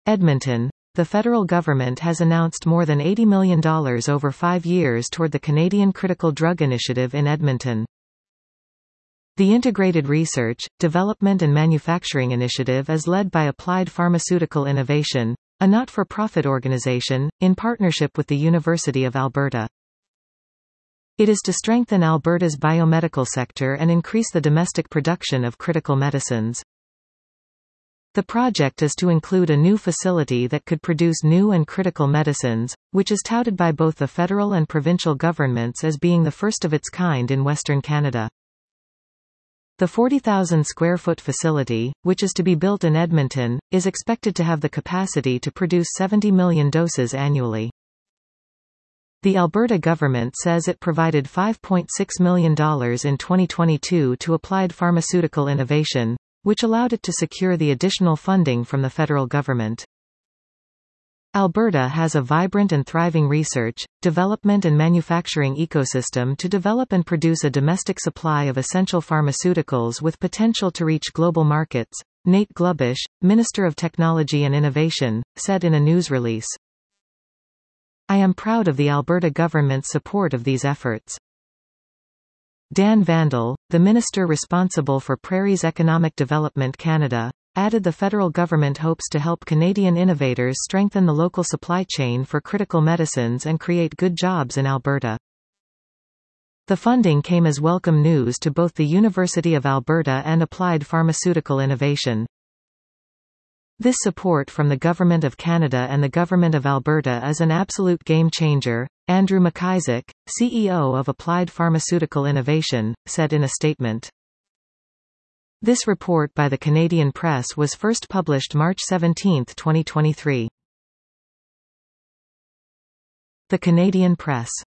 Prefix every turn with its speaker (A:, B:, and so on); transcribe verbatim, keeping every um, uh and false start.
A: Edmonton. The federal government has announced more than eighty million dollars over five years toward the Canadian Critical Drug Initiative in Edmonton. The Integrated Research, Development and Manufacturing Initiative is led by Applied Pharmaceutical Innovation, a not-for-profit organization, in partnership with the University of Alberta. It is to strengthen Alberta's biomedical sector and increase the domestic production of critical medicines. The project is to include a new facility that could produce new and critical medicines, which is touted by both the federal and provincial governments as being the first of its kind in Western Canada. The forty thousand square foot facility, which is to be built in Edmonton, is expected to have the capacity to produce seventy million doses annually. The Alberta government says it provided five point six million dollars in twenty twenty-two to Applied Pharmaceutical Innovation, which allowed it to secure the additional funding from the federal government. Alberta has a vibrant and thriving research, development and manufacturing ecosystem to develop and produce a domestic supply of essential pharmaceuticals with potential to reach global markets, Nate Glubish, Minister of Technology and Innovation, said in a news release. I am proud of the Alberta government's support of these efforts. Dan Vandal, the minister responsible for Prairies Economic Development Canada, added the federal government hopes to help Canadian innovators strengthen the local supply chain for critical medicines and create good jobs in Alberta. The funding came as welcome news to both the University of Alberta and Applied Pharmaceutical Innovation. This support from the Government of Canada and the Government of Alberta is an absolute game changer, Andrew McIsaac, C E O of Applied Pharmaceutical Innovation, said in a statement. This report by the Canadian Press was first published March seventeenth twenty twenty-three. The Canadian Press.